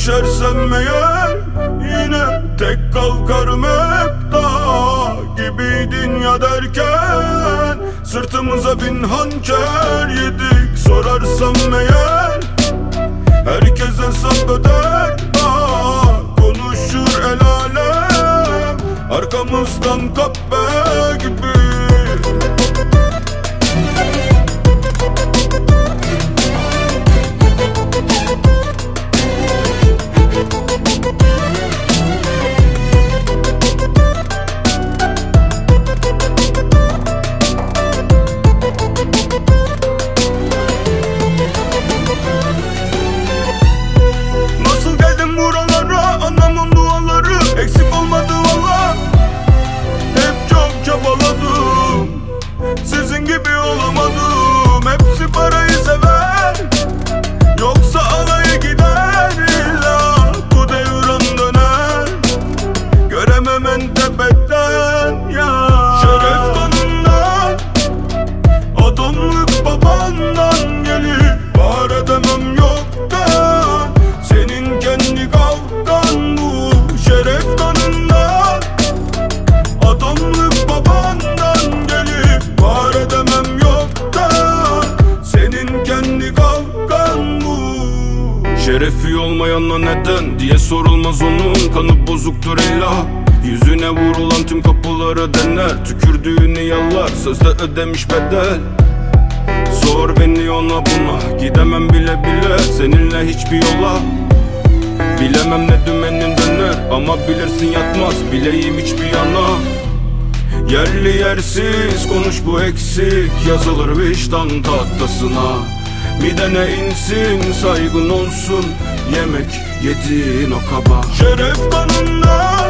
Düşersem eğer yine tek kalkarım hep. Dağ gibiydin ya derken sırtımıza bin hançer yedik. Sorarsam eğer herkes hesap öder. Konuşur el alem arkamızdan kahve gibi. Eksik olmadı valla, hep çok çabaladım. Sizin gibi olamadım. Hepsi parayı sever, yoksa alaya gider. İlla bu devran döner, göremem en tepeden ya. Şeref kanından, adamlık babandan gelir. Var edemem yoktan, senin kendi kavgan bu. Şeref kanından, adamlık babandan gelir. Var edemem yoktan, senin kendi kavgan bu. Şerefi olmayana neden diye sorulmaz, onun kanı bozuktur illa. Yüzüne vurulan tüm kapıları dener, tükürdüğünü yalar, sözde ödemiş bedel. Sor beni ona buna, gidemem bile bile seninle hiçbir yola. Bilemem ne dümenin döner, ama bilirsin yatmaz bileğim hiçbir yana. Yerli yersiz konuş, bu eksik yazılır vicdan tahtasına. Midene insin, saygın olsun, yemek yediğin o kaba. Şeref kanından,